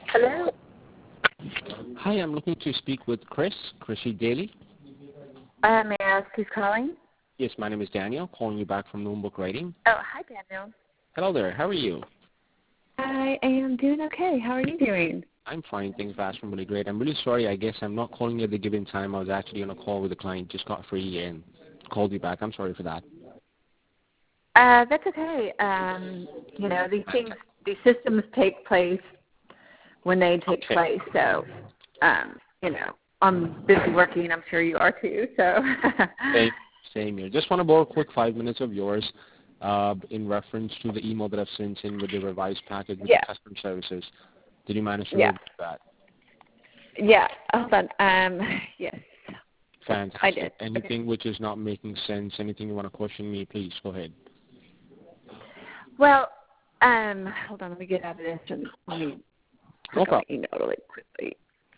Hello. Hi, I'm looking to speak with Chrissy Daly. May I ask who's calling? Yes, my name is Daniel, calling you back from Noon Book Writing. Oh, hi, Daniel. Hello there, how are you? I am doing okay. How are you doing? I'm fine, thanks for asking, really great. I'm really sorry, I guess I'm not calling you at the given time. I was actually on a call with a client, just got free and called you back. I'm sorry for that. That's okay. These things, these systems take place when they take place. So, I'm busy working. I'm sure you are too. So. Same here. Just want to borrow a quick 5 minutes of yours in reference to the email that I've sent in with the revised package with the customer services. Did you manage to read that? Yeah. Hold on. Yes. Fantastic. I did. Anything which is not making sense, anything you want to question me, please go ahead. Well, hold on. Let me get out of this and let me click on the email really quickly.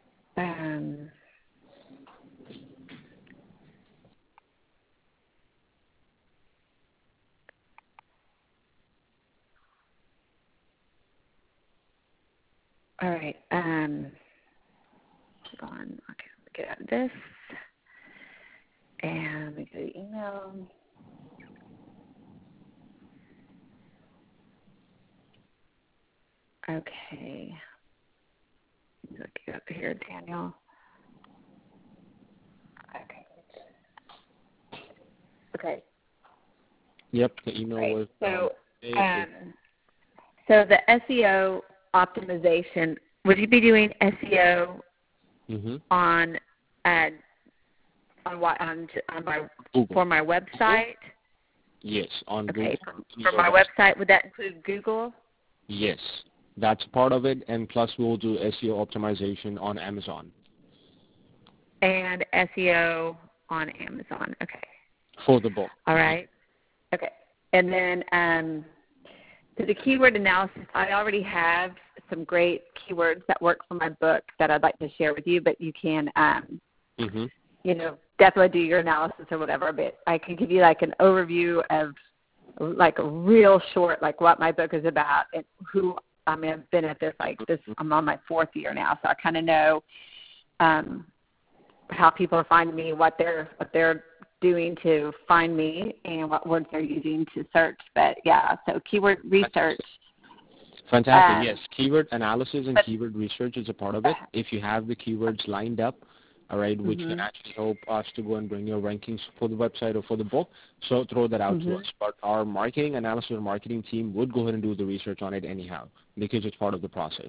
All right. Hold on. Okay, let me get out of this. And let me go to email. Okay. Look you up here, Daniel. Okay. Yep, the email was. So the SEO optimization. Would you be doing SEO on my Google. for my website? Yes, on Google. Okay, for my website, would that include Google? Yes, that's part of it, and plus we'll do SEO optimization on Amazon. And SEO on Amazon, okay. For the book. All right. Okay. And then so the keyword analysis, I already have some great keywords that work for my book that I'd like to share with you, but you can, definitely do your analysis or whatever, but I can give you like an overview of like a real short, like what my book is about and who, I've been at this, I'm on my 4th year now, so I kind of know how people are finding me, what they're doing to find me, and what words they're using to search. But yeah, so keyword research. Fantastic. Yes, keyword analysis and keyword research is a part of it. If you have the keywords lined up, all right, which can actually help us to go and bring your rankings for the website or for the book, so throw that out to us. But our marketing analysis and marketing team would go ahead and do the research on it anyhow because it's part of the process.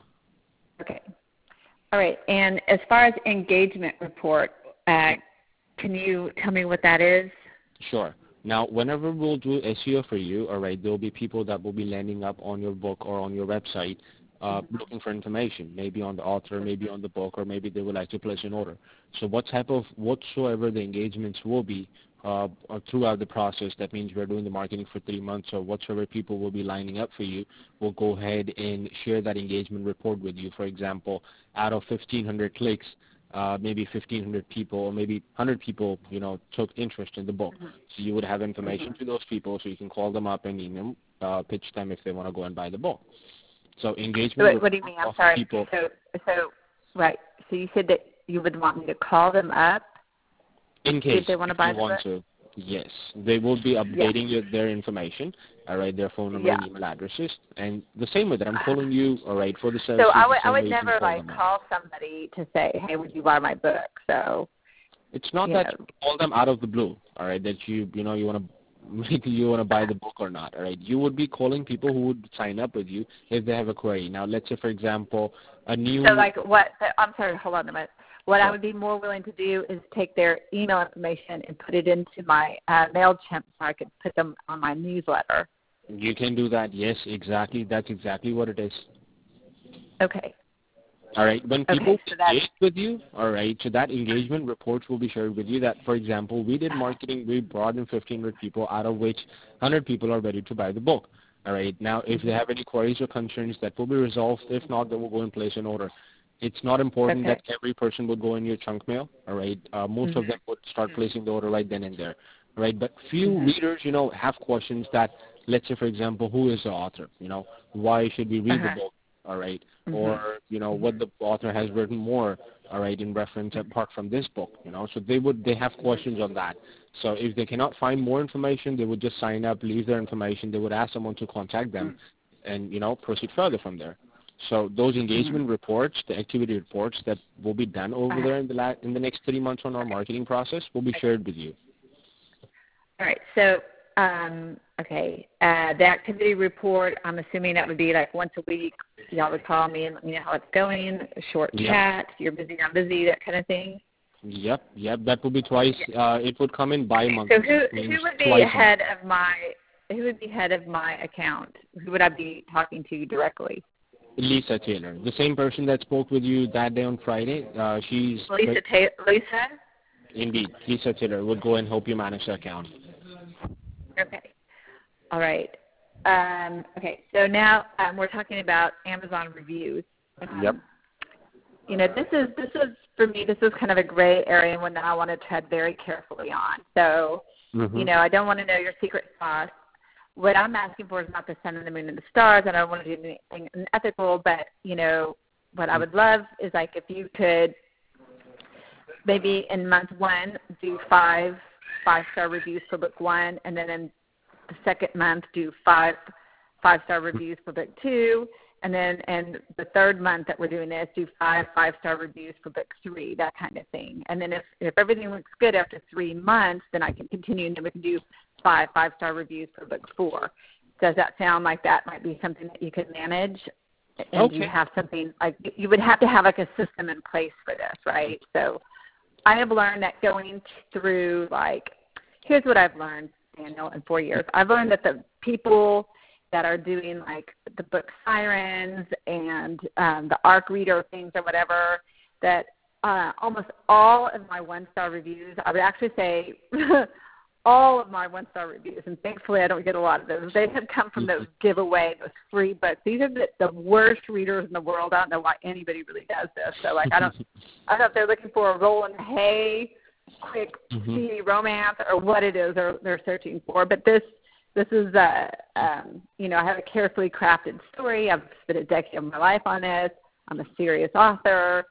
Okay. All right. And as far as engagement report, can you tell me what that is? Sure. Now, whenever we'll do SEO for you, all right, there will be people that will be landing up on your book or on your website looking for information, maybe on the author, maybe on the book, or maybe they would like to place an order. So whatsoever the engagements will be throughout the process, that means we're doing the marketing for 3 months, or whatsoever people will be lining up for you, we'll go ahead and share that engagement report with you. For example, out of 1,500 clicks, maybe 1,500 people or maybe 100 people, took interest in the book. So you would have information to those people, so you can call them up and pitch them if they want to go and buy the book. So engagement. What do you mean? I'm sorry. People. So right. So you said that you would want me to call them up in case if they want to buy the book? To. Yes, they will be updating their information, all right, their phone number and email addresses, and the same with that. I'm calling you, all right, for the service. So I would never call somebody to say, hey, would you buy my book? So it's not that you call them out of the blue, all right, that you want to buy the book or not, all right. You would be calling people who would sign up with you if they have a query. Now, let's say, for example, a new. So I'm sorry, hold on a minute. What I would be more willing to do is take their email information and put it into my MailChimp so I could put them on my newsletter. You can do that. Yes, exactly. That's exactly what it is. Okay. All right. When people engage with you, all right, so that engagement reports will be shared with you that, for example, we did marketing, we brought in 1,500 people, out of which 100 people are ready to buy the book. All right. Now, if they have any queries or concerns, that will be resolved. If not, they will go and place an order. It's not important that every person would go in your junk mail, all right? Most of them would start placing the order right then and there, right? But few readers, have questions that, let's say, for example, who is the author? Why should we read the book? all right, Mm-hmm. or what the author has written more, all right, in reference apart from this book, so they have questions on that. So if they cannot find more information, they would just sign up, leave their information. They would ask someone to contact them, and proceed further from there. So those engagement reports, the activity reports that will be done over there in the next 3 months on our marketing process will be shared with you. All right. So, the activity report, I'm assuming that would be like once a week. Y'all would call me and let me know how it's going, a short chat, you're busy, I'm busy, that kind of thing. Yep. That would be twice. It would come in bi-monthly. So who would be head of my account? Who would I be talking to directly? Lisa Taylor, the same person that spoke with you that day on Friday. She's Lisa? Indeed, Lisa Taylor would go and help you manage the account. Okay. All right. So now we're talking about Amazon reviews. Yep. This is for me. This is kind of a gray area and one that I want to tread very carefully on. So, I don't want to know your secret sauce. What I'm asking for is not the sun and the moon and the stars. I don't want to do anything unethical, but what I would love is like if you could maybe in month 1 do 5-star reviews for book 1, and then in the second month do 5-star reviews for book 2, and then in the third month that we're doing this, do 5-star reviews for book 3, that kind of thing. And then if everything looks good after 3 months, then I can continue, and then we can do 5-star reviews for book 4. Does that sound like that might be something that you could manage? And you have something like you would have to have like a system in place for this, right? So I have learned that going through here's what I've learned, Daniel, in 4 years. I've learned that the people that are doing like the book Sirens and the ARC reader things or whatever, that almost all of my 1-star reviews, I would actually say all of my 1-star reviews, and thankfully I don't get a lot of those, they have come from those giveaway, those free books. These are the worst readers in the world. I don't know why anybody really does this. So I don't know if they're looking for a roll in the hay, quick speedy romance, or what it is they're searching for. But this is I have a carefully crafted story. I've spent a decade of my life on this. I'm a serious author.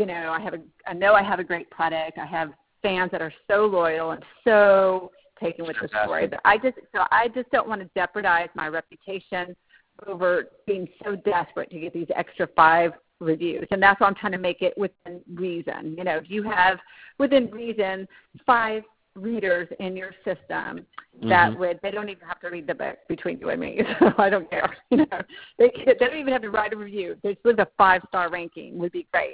I know I have a great product. I have fans that are so loyal and so taken with the story. But I just don't want to jeopardize my reputation over being so desperate to get these extra 5 reviews. And that's why I'm trying to make it within reason. If you have within reason 5 readers in your system that they don't even have to read the book between you and me. So I don't care. They don't even have to write a review. They just leave a 5-star ranking would be great.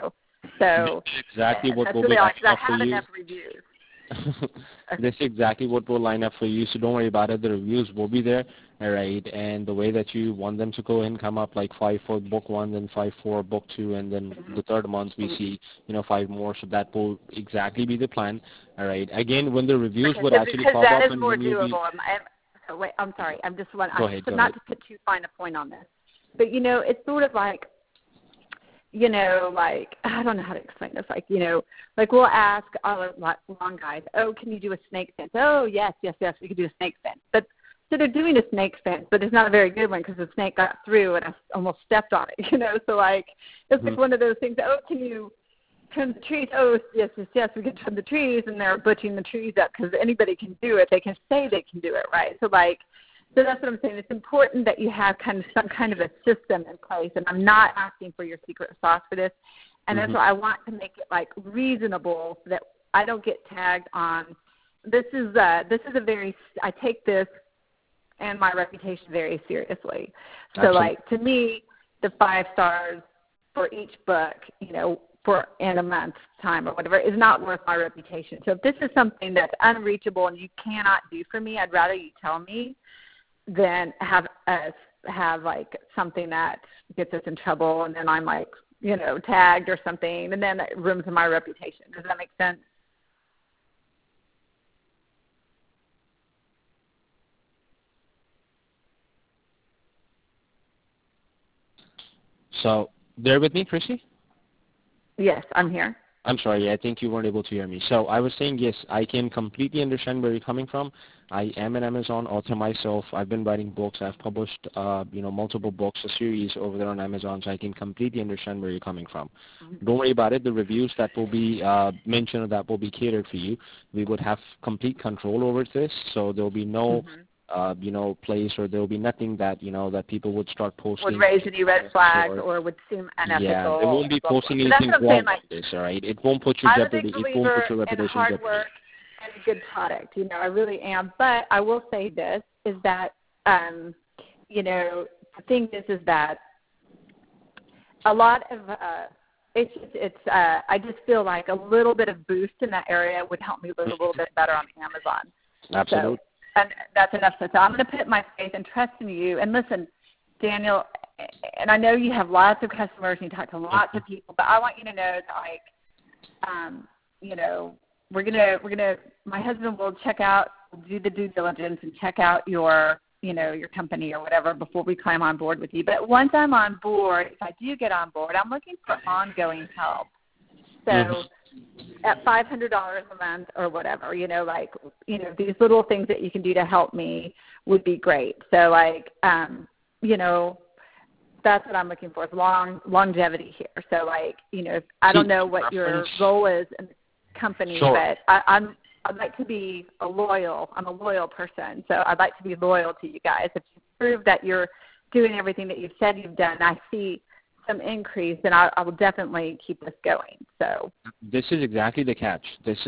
So exactly what will really be like, up I for have you. enough reviews. That's exactly what will line up for you, so don't worry about it. The reviews will be there, all right, and the way that you want them to go and come up, like 5 for book 1, then 5 for book 2, and then the third month we see 5 more, so that will exactly be the plan, all right. Again, when the reviews would actually pop that up is and more when you'll be... Wait, I'm sorry. I'm just Go ahead. to put too fine a point on this, but it's sort of like, I don't know how to explain this. We'll ask our long guys, oh, can you do a snake fence? Oh, yes, we can do a snake fence. But so they're doing a snake fence, but it's not a very good one because the snake got through and I almost stepped on it. So it's like one of those things. Oh, can you trim the trees? Oh, yes, we can trim the trees, and they're butching the trees up because anybody can do it. They can say they can do it, right? So that's what I'm saying. It's important that you have some kind of a system in place, and I'm not asking for your secret sauce for this. And that's why I want to make it reasonable so that I don't get tagged on. This is a very. I take this and my reputation very seriously. So to me, the 5 stars for each book, for in a month's time or whatever, is not worth my reputation. So if this is something that's unreachable and you cannot do for me, I'd rather you tell me than have something that gets us in trouble and then I'm tagged or something, and then it ruins my reputation. Does that make sense? So, there with me, Chrissy? Yes, I'm here. I'm sorry, I think you weren't able to hear me. So I was saying, yes, I can completely understand where you're coming from. I am an Amazon author myself. I've been writing books. I've published, multiple books, a series over there on Amazon, so I can completely understand where you're coming from. Don't worry about it. The reviews that will be mentioned or that will be catered for you, we would have complete control over this, so there will be no place, or there will be nothing that, that people would start posting. Would raise any red flags or would seem unethical. Yeah, they won't be posting anything wrong on this, all right? It won't put your jeopardy. It won't put your reputation in hard work and a good product. I really am. But I will say this, is that, the thing is that a lot of, I just feel like a little bit of boost in that area would help me look a little bit better on Amazon. Absolutely. So, and that's enough. So I'm going to put my faith and trust in you. And listen, Daniel, and I know you have lots of customers and you talk to lots of people, but I want you to know that, we're gonna. My husband will do the due diligence and check out your company or whatever before we climb on board with you. But once I'm on board, if I do get on board, I'm looking for ongoing help. So at $500 a month or whatever, these little things that you can do to help me would be great. So that's what I'm looking for, is longevity here. So I don't know what your role is in the company, but I'd like to be I'm a loyal person, so I'd like to be loyal to you guys. If you prove that you're doing everything that you've said you've done, I see some increase, then I will definitely keep this going. So this is exactly the catch.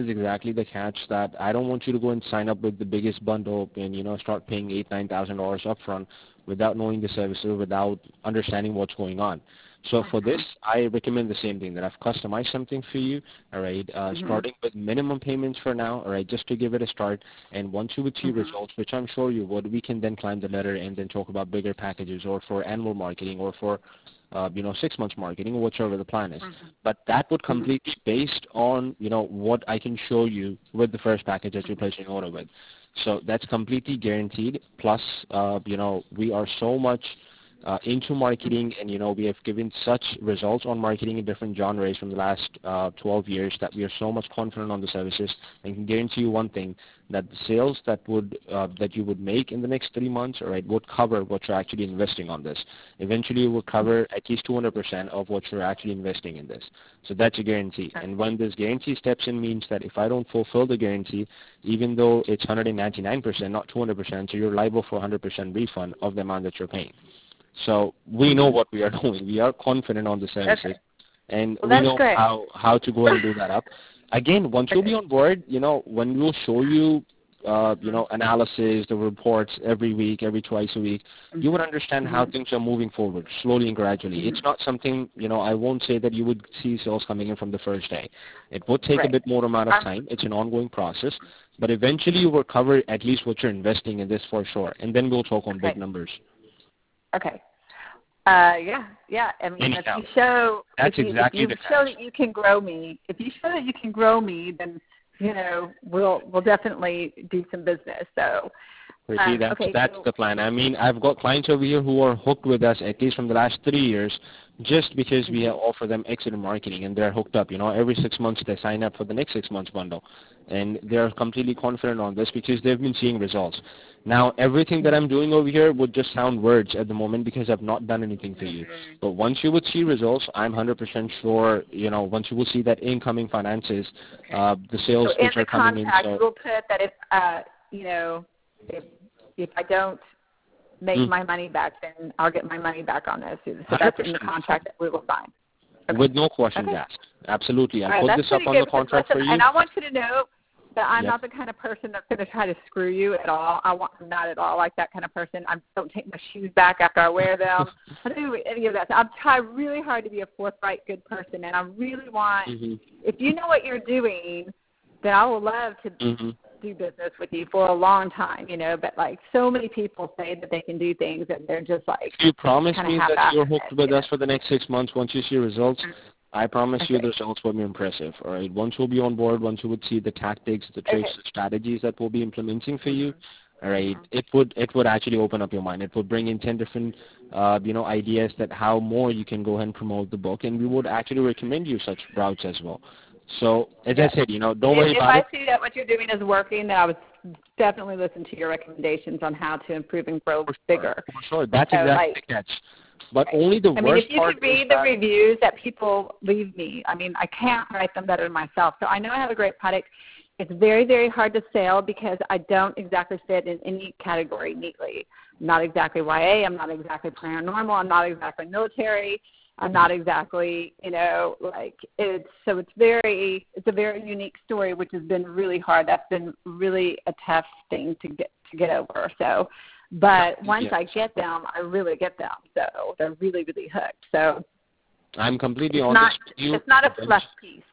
That I don't want you to go and sign up with the biggest bundle and start paying $8,000-9,000 upfront without knowing the services, without understanding what's going on. So for this, I recommend the same thing, that I've customized something for you, all right, starting with minimum payments for now, all right, just to give it a start. And once you would see results, which I'm sure you would, we can then climb the ladder and then talk about bigger packages, or for annual marketing, or for 6 months marketing, or whichever the plan is. But that would completely based on, what I can show you with the first package that you're placing an order with. So that's completely guaranteed. Plus, we are so much into marketing, and we have given such results on marketing in different genres from the last 12 years that we are so much confident on the services, and can guarantee you one thing, that the sales that you would make in the next 3 months, all right, would cover what you're actually investing on this. Eventually, it will cover at least 200% of what you're actually investing in this. So that's a guarantee. And when this guarantee steps in, means that if I don't fulfill the guarantee, even though it's 199%, not 200%, so you're liable for 100% refund of the amount that you're paying. So we know what we are doing. We are confident on the services, and we know how to go and do that up. Again, once you'll be on board, when we'll show you, analysis, the reports every week, every twice a week, you would understand how things are moving forward, slowly and gradually. It's not something, I won't say that you would see sales coming in from the first day. It would take a bit more amount of time. It's an ongoing process, but eventually you will cover at least what you're investing in this for sure, and then we'll talk on big numbers. Okay. Yeah. I mean, if you show that you can grow me, then we'll definitely do some business. So. That's the plan. I mean, I've got clients over here who are hooked with us at least from the last 3 years, just because we offer them excellent marketing, and they're hooked up. Every 6 months they sign up for the next 6 months bundle, and they're completely confident on this because they've been seeing results. Now, everything that I'm doing over here would just sound words at the moment because I've not done anything for you. But once you would see results, I'm 100% sure, once you will see that incoming finances, the sales which are coming in. So we'll put that if I don't make my money back, then I'll get my money back on this. So that's in the contract that we will sign. Okay. With no questions asked. Absolutely. I'll put this up on the contract for you. And I want you to know that I'm not the kind of person that's going to try to screw you at all. I'm not at all like that kind of person. I don't take my shoes back after I wear them. I don't do any of that. So I try really hard to be a forthright, good person, and I really want, if you know what you're doing, then I would love to do business with you for a long time, but so many people say that they can do things and they're just You promise me that you're hooked with us for the next 6 months once you see results? I promise you the results will be impressive, all right? Once we'll be on board, once you would see the tactics, the tricks, the strategies that we'll be implementing for you, all right, it would actually open up your mind. It would bring in 10 different, ideas that how more you can go ahead and promote the book, and we would actually recommend you such routes as well. So as I said, don't worry about it. If I see that what you're doing is working, then I would definitely listen to your recommendations on how to improve and grow bigger. For sure. That's exactly the catch. But only the worst part if you could read the reviews that people leave me, I can't write them better than myself. So I know I have a great product. It's very, very hard to sell because I don't exactly fit in any category neatly. I'm not exactly YA. I'm not exactly paranormal. I'm not exactly military. I'm not exactly, it's a very unique story, which has been really hard. That's been really a tough thing to get over. So, but once I get them, I really get them. So they're really, really hooked. So I'm completely honest with you. It's not a fluff piece.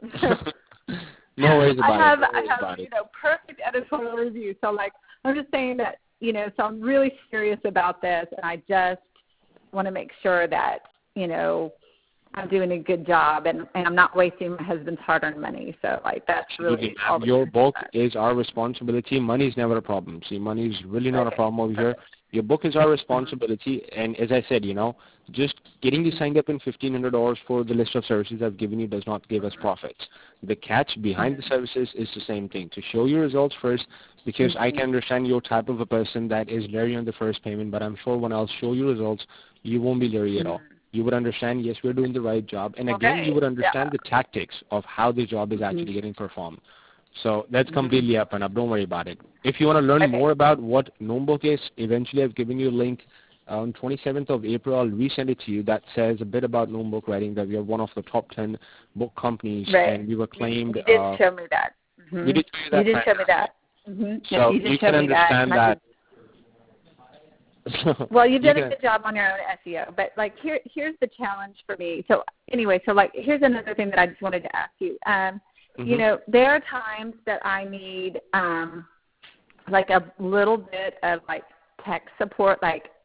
No worries about it. I have perfect editorial review. So I'm just saying that, so I'm really serious about this, and I just want to make sure that, I'm doing a good job and I'm not wasting my husband's hard-earned money. So that's really all. Your book is our responsibility. Money is never a problem. See, money is really not a problem over here. Your book is our responsibility. And as I said, just getting you signed up in $1,500 for the list of services I've given you does not give us profits. The catch behind the services is the same thing, to show you results first, because I can understand you're type of a person that is leery on the first payment, but I'm sure when I'll show you results, you won't be leery at all. You would understand, yes, we're doing the right job. And again, you would understand the tactics of how the job is actually getting performed. So that's completely up and up. Don't worry about it. If you want to learn more about what Gnome Book is, eventually I've given you a link. On 27th of April, I'll resend it to you. That says a bit about Gnome Book Writing, that we are one of the top 10 book companies, and we were claimed. You did show me that. You did show me that. You did show me that. So you can understand that. Well, you've done a good job on your own SEO, but here's the challenge for me. So anyway, here's another thing that I just wanted to ask you. There are times that I need a little bit of tech support,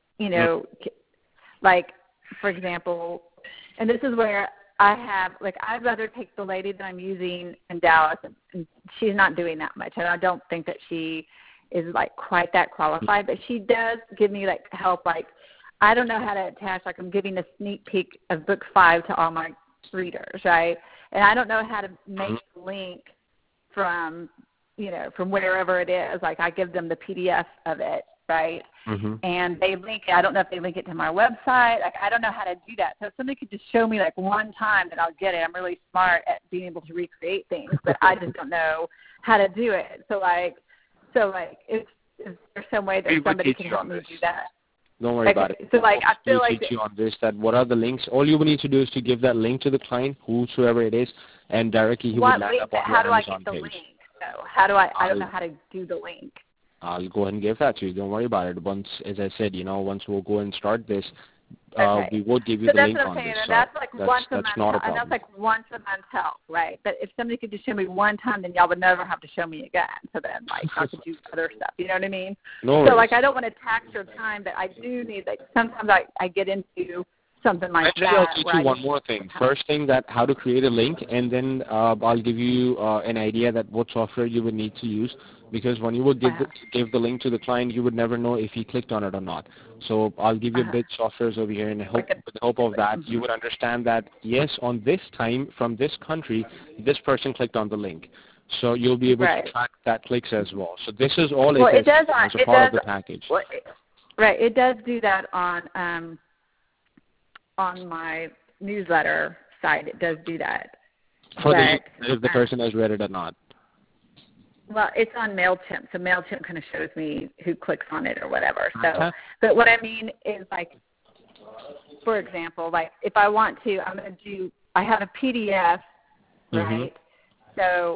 for example, and this is where I have I'd rather take the lady that I'm using in Dallas, and she's not doing that much, and I don't think that she is quite that qualified, but she does give me help. I don't know how to attach, I'm giving a sneak peek of book 5 to all my readers, right? And I don't know how to make the link from wherever it is. I give them the PDF of it, right? And they link it. I don't know if they link it to my website. I don't know how to do that. So if somebody could just show me one time, then I'll get it. I'm really smart at being able to recreate things, but I just don't know how to do it. Is there some way that somebody can help me do that? Don't worry about it. So I feel teach you on this, that what are the links. All you will need to do is to give that link to the client, whosoever it is, and directly he will land up on your Amazon page. How do I get the link? So how do I don't know how to do the link. I'll go ahead and give that to you. Don't worry about it. Once, as I said, once we'll go and start this, we will give you the link on this. So that's once a month. Not a problem. And that's once a month help, right? But if somebody could just show me one time, then y'all would never have to show me again. So then, I could do other stuff. You know what I mean? No worries. So I don't want to tax your time, but I do need sometimes I get into something like that. I'll teach you one more thing. First thing, that how to create a link, and then I'll give you an idea that what software you would need to use, because when you would give the link to the client, you would never know if he clicked on it or not. So I'll give you a bit softwares over here, and with the help of that, you would understand that, yes, on this time, from this country, this person clicked on the link. So you'll be able to track that clicks as well. So this is all it does as a part of the package. It does do that on my newsletter site. It does do that. If the person has read it or not. Well, it's on MailChimp, so MailChimp kind of shows me who clicks on it or whatever. So, but what I mean is, for example, if I want to, I have a PDF, right? So,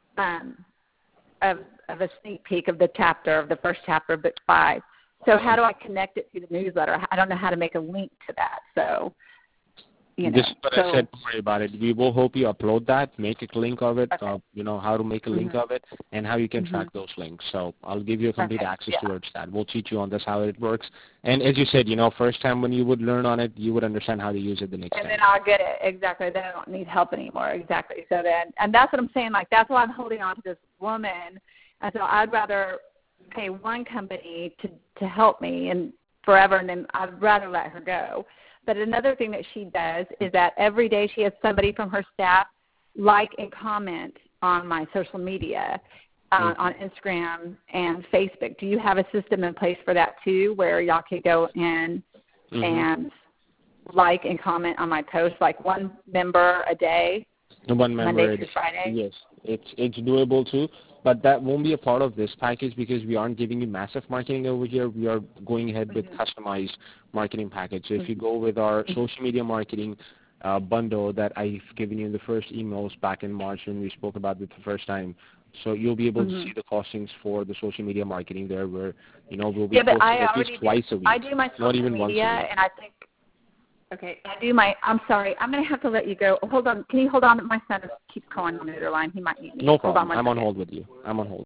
of a sneak peek of the first chapter of book 5. So how do I connect it to the newsletter? I don't know how to make a link to that. So, this is what I said. Don't worry about it. We will help you upload that, make a link of it, how to make a link of it, and how you can track those links. So I'll give you a complete access towards that. We'll teach you on this, how it works. And as you said, first time when you would learn on it, you would understand how to use it the next time. And then I'll get it. Exactly. Then I don't need help anymore. Exactly. So then, and that's what I'm saying. That's why I'm holding on to this woman. And so I'd rather pay one company to help me and forever, and then I'd rather let her go. But another thing that she does is that every day she has somebody from her staff, like and comment on my social media, on Instagram and Facebook. Do you have a system in place for that too, where y'all could go in and like and comment on my posts, like one member a day, one member Monday through Friday? Yes, it's doable too, but that won't be a part of this package because we aren't giving you massive marketing over here. We are going ahead with customized marketing package. So if you go with our social media marketing bundle that I've given you in the first emails back in March when we spoke about it the first time, so you'll be able to see the costings for the social media marketing there, where we'll be posting at least twice a week. I do my social not even media, once a week. and I think. Okay, I'm sorry. I'm going to have to let you go. Hold on. Can you hold on? My son keeps calling on the other line. He might need me. No problem. I'm on hold with you. I'm on hold.